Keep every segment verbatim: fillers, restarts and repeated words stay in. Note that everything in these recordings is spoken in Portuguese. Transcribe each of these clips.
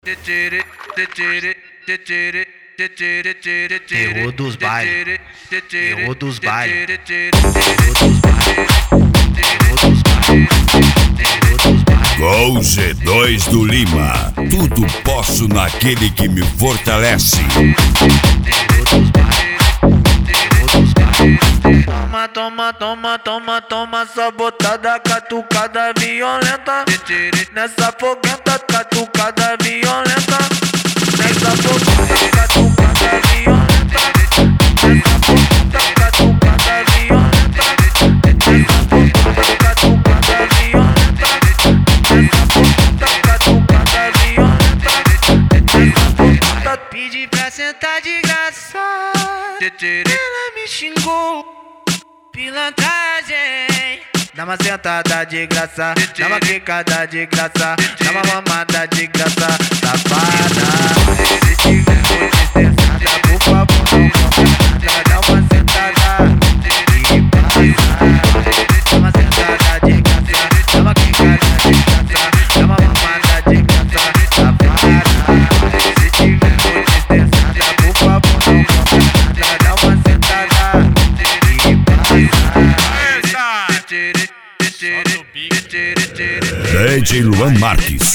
Terror dos bailes, terror dos bailes, Com o G dois do Lima, tudo posso naquele que me fortalece. Toma, toma, toma, toma, toma, sabotada, catucada violenta. Nessa foguenta, catucada violenta. Nessa foguenta, catucada violenta. Nessa foguenta, catucada violenta. Nessa foguenta, catucada violenta. Nessa foguenta, catucada violenta. Nessa foguenta, pedi pra sentar de graça. Ela me xingou, pilantragem. Dá uma sentada de graça, dá uma quicada de graça, dá uma mamada de graça, safada. Se tiver muito estressada, por favor não compra nada. Dá uma sentada e passa. Dá uma sentada de graça, dá uma quicada de graça, dá uma mamada de graça, safada. Se tiver muito estressada, por favor não compra nada. Dá uma sentada e passa. D J Luan Marques.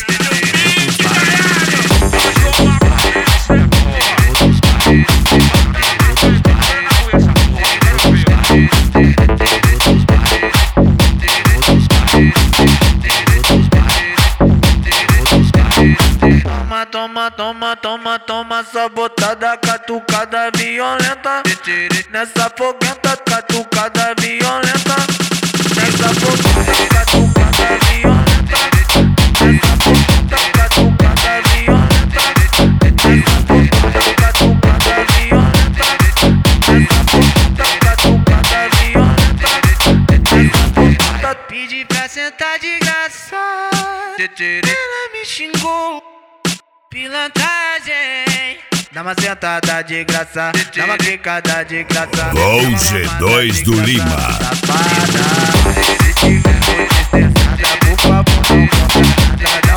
Toma, toma, toma, toma, toma, sabotada, catucada violenta. Nessa foguenta, catucada violenta. Nessa foguenta, catucada violenta. Nessa foguenta, catucada violenta. Nessa foguenta, catucada violenta. Nessa foguenta, catucada violenta. Nessa foguenta, pedi pra sentar de graça. Ela me xingou, pilantragem. Dá uma sentada de graça, dá uma quicada de graça. Com o G dois do Lima. Safada. Se tiver muito estressada, por favor não compra nada.